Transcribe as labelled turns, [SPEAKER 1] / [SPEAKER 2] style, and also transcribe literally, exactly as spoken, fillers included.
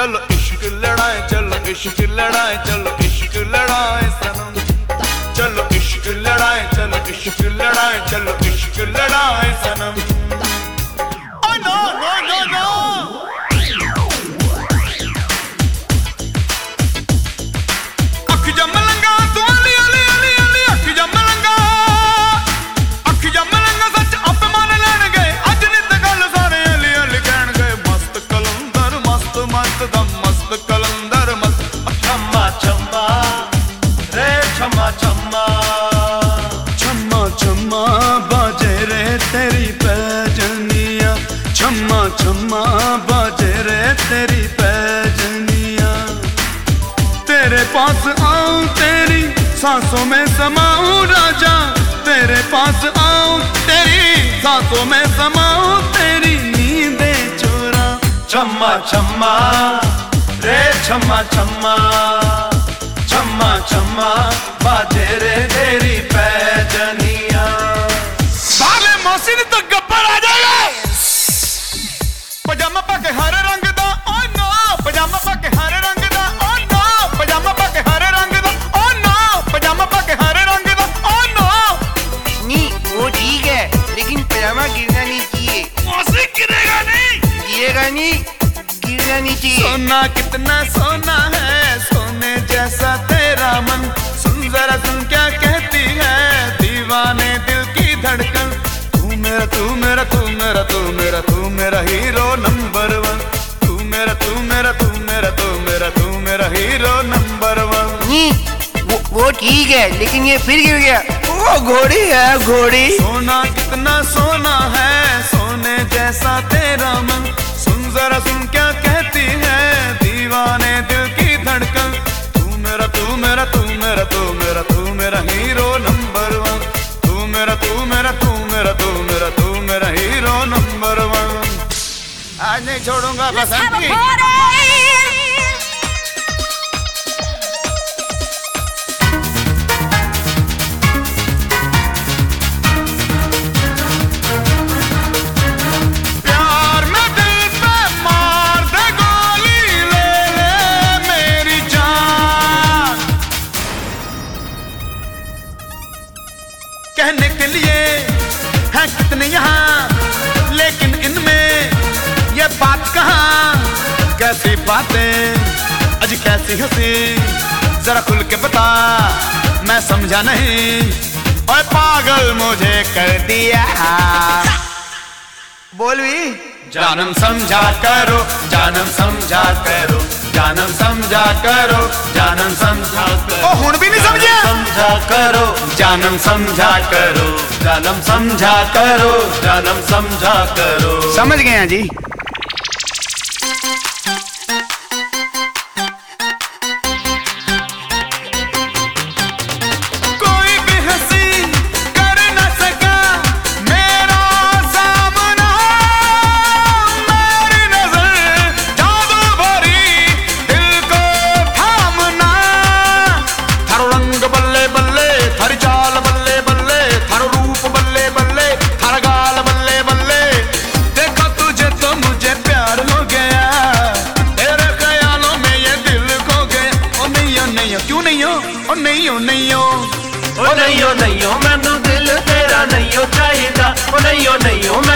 [SPEAKER 1] चलो इश्क लड़ाए, चलो इश्क लड़ाए, चलो इश्क लड़ाए सनम। चलो इश्क लड़ाए, चलो इश्क लड़ाए, चलो इश्क लड़ाए सनम। Oh no no no no। अख जम लंगा तू अली अली अली अली, अख जम लंगा, अख जम लंगा सच आप मान लैण गए, अज नित गल सारे अली अली कहण गए। मस्त कलंदर मस्त मस्त दम मस्त कलंदर मस्त।
[SPEAKER 2] छम्मा छम्मा रे छम्मा छम्मा,
[SPEAKER 1] छम्मा छम्मा बाजे रे तेरी पैजनिया, छम्मा छम्मा बाजे रे तेरी पैजनिया। तेरे पास आऊं तेरी सांसों में समाऊं राजा, तेरे पास आऊं तेरी सांसों में समाऊं, तेरी नींदे चोरा।
[SPEAKER 2] छम्मा छम्मा रे छम्मा छम्मा, छम्मा छम्मा बाजे रे तेरी पैजनिया।
[SPEAKER 1] साले मौसी तो गब्बर आ जाएगा। पजामा पाके हरे रंग दा ओ नो, पजामा पाके हरे रंग दा ओ नो, पजामा पाके हरे रंग दा ओ नो, पजामा पाके हरे रंग दा ओ नो।
[SPEAKER 3] नहीं वो ठीक है, लेकिन पजामा गिरना नहीं चाहिए।
[SPEAKER 1] मौसी गिरेगा नहीं,
[SPEAKER 3] गिरेगा नहीं, गिरना नहीं चाहिए।
[SPEAKER 1] सोना कितना सोना है, सोने जैसा तेरा मन। सुन जरा सुन क्या कहती है दीवाने दिल की धड़कन। तू मेरा तू मेरा तू मेरा तू मेरा तू मेरा हीरो नंबर वन। तू मेरा तू मेरा तू मेरा तू मेरा तू मेरा हीरो नंबर वन।
[SPEAKER 3] नहीं वो वो ठीक है, लेकिन ये फिर गिर गया। वो घोड़ी है घोड़ी।
[SPEAKER 1] सोना कितना सोना है, सोने जैसा तेरा मन। सुन जरा सुन क्या कहती है दीवाने दिल की धड़कन। तू मेरा तू मेरा तू मेरा तू मेरा तू मेरा हीरो नंबर वन। तू मेरा तू मेरा तू मेरा तू मेरा तू मेरा हीरो नंबर वन। आज नहीं छोड़ूंगा बसंती। प्यार में दिल पे मार दे गोली, ले ले मेरी जान। कहने के लिए है कितने यहाँ, लेकिन इनमें ये बात कहाँ। कैसी बातें अज कैसी हंसी, जरा खुल के बता मैं समझा नहीं। ओए पागल मुझे कर दिया। बोल भी। जानम समझा करो, जानम समझा करो, जानम समझा करो, जानम समझा करो। ओ हुन भी नहीं समझे।
[SPEAKER 2] समझा करो
[SPEAKER 1] जानम समझा करो, जानम समझा करो,
[SPEAKER 2] जानम समझा करो।
[SPEAKER 3] समझ गए हैं जी।
[SPEAKER 1] कोई भी हंसी कर न सका मेरा सामना। मेरी नजर जादू भरी दिल को थामना। थारो रंग बल्ले बल्ले, थारी चाल बल्ले बल्ले, थारो रूप बल्ले बल्ले, थारा गाल बल्ले बल्ले। देखो तुझे तो मुझे प्यार हो गया, तेरे ख्यालों में ये दिल खो गया। ओ नहीं ओ नहीं ओ क्यों नहीं हो, ओ नहीं ओ नहीं हो।
[SPEAKER 2] ओ नहीं ओ नहीं ओ मैनू दिल तेरा नहीं ओ चाहिदा। ओ नहीं ओ नहीं ओ